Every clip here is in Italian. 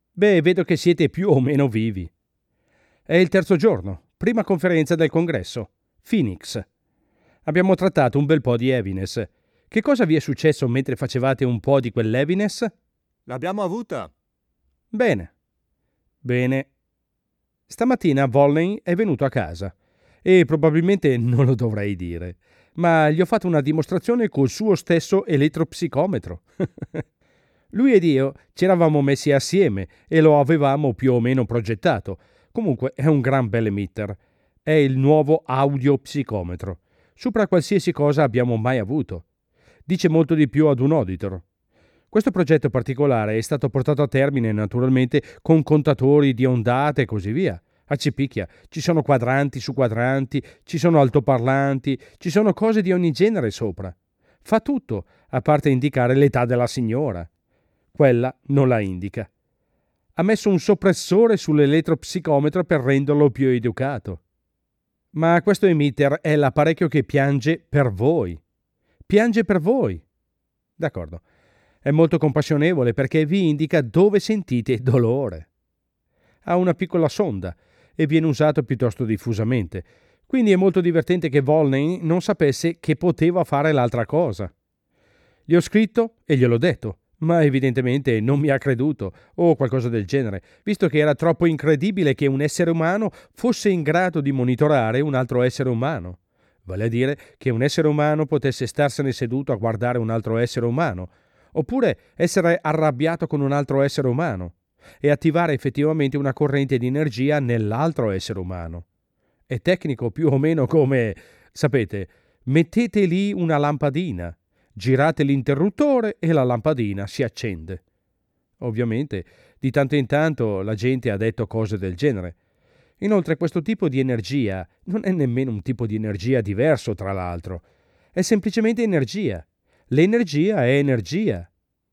Beh, vedo che siete più o meno vivi. È il terzo giorno, prima conferenza del congresso. Phoenix. Abbiamo trattato un bel po' di heaviness. Che cosa vi è successo mentre facevate un po' di quell'heaviness? L'abbiamo avuta. Bene. Stamattina Volney è venuto a casa e probabilmente non lo dovrei dire, ma gli ho fatto una dimostrazione col suo stesso elettropsicometro. Lui ed io ci eravamo messi assieme e lo avevamo più o meno progettato. Comunque è un gran bel emitter. È il nuovo audiopsicometro. Supera qualsiasi cosa abbiamo mai avuto. Dice molto di più ad un auditor. Questo progetto particolare è stato portato a termine naturalmente con contatori di ondate e così via. A Cipicchia ci sono quadranti su quadranti, ci sono altoparlanti, ci sono cose di ogni genere sopra. Fa tutto, a parte indicare l'età della signora. Quella non la indica. Ha messo un soppressore sull'elettropsicometro per renderlo più educato. Ma questo emitter è l'apparecchio che piange per voi. Piange per voi. D'accordo. È molto compassionevole perché vi indica dove sentite dolore. Ha una piccola sonda e viene usato piuttosto diffusamente. Quindi è molto divertente che Volney non sapesse che poteva fare l'altra cosa. Gli ho scritto e gliel'ho detto, ma evidentemente non mi ha creduto o qualcosa del genere, visto che era troppo incredibile che un essere umano fosse in grado di monitorare un altro essere umano. Vale a dire che un essere umano potesse starsene seduto a guardare un altro essere umano, oppure essere arrabbiato con un altro essere umano e attivare effettivamente una corrente di energia nell'altro essere umano. È tecnico più o meno come, sapete, mettete lì una lampadina, girate l'interruttore e la lampadina si accende. Ovviamente, di tanto in tanto la gente ha detto cose del genere. Inoltre questo tipo di energia non è nemmeno un tipo di energia diverso tra l'altro. È semplicemente energia. L'energia è energia.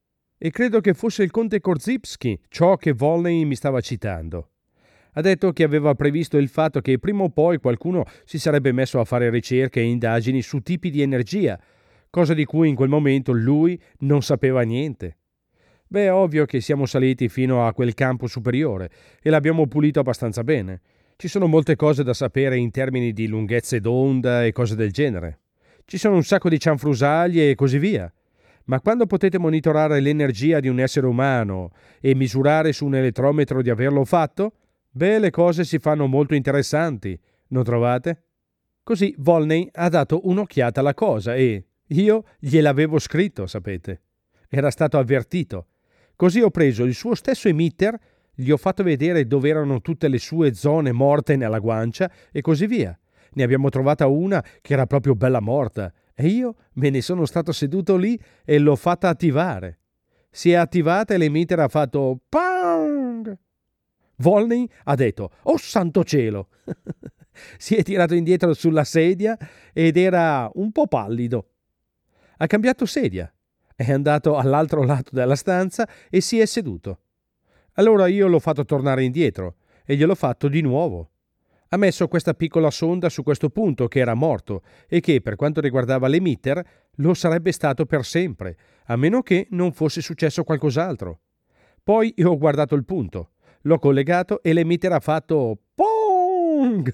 E credo che fosse il conte Korzybski ciò che Volney mi stava citando. Ha detto che aveva previsto il fatto che prima o poi qualcuno si sarebbe messo a fare ricerche e indagini su tipi di energia, cosa di cui in quel momento lui non sapeva niente. Beh, è ovvio che siamo saliti fino a quel campo superiore e l'abbiamo pulito abbastanza bene. Ci sono molte cose da sapere in termini di lunghezze d'onda e cose del genere. Ci sono un sacco di cianfrusaglie e così via. Ma quando potete monitorare l'energia di un essere umano e misurare su un elettrometro di averlo fatto, beh, le cose si fanno molto interessanti, non trovate? Così Volney ha dato un'occhiata alla cosa e io gliel'avevo scritto, sapete. Era stato avvertito. Così ho preso il suo stesso emitter, gli ho fatto vedere dove erano tutte le sue zone morte nella guancia e così via. Ne abbiamo trovata una che era proprio bella morta e io me ne sono stato seduto lì e l'ho fatta attivare. Si è attivata e l'emitter ha fatto pang! Volney ha detto «Oh santo cielo!» Si è tirato indietro sulla sedia ed era un po' pallido. Ha cambiato sedia, è andato all'altro lato della stanza e si è seduto. Allora io l'ho fatto tornare indietro e gliel'ho fatto di nuovo. Ha messo questa piccola sonda su questo punto che era morto e che, per quanto riguardava l'emitter, lo sarebbe stato per sempre, a meno che non fosse successo qualcos'altro. Poi io ho guardato il punto, l'ho collegato e l'emitter ha fatto PONG!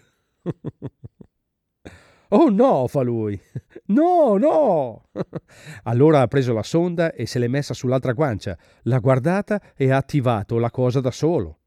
«Oh no!» fa lui. «No, no!» Allora ha preso la sonda e se l'è messa sull'altra guancia, l'ha guardata e ha attivato la cosa da solo.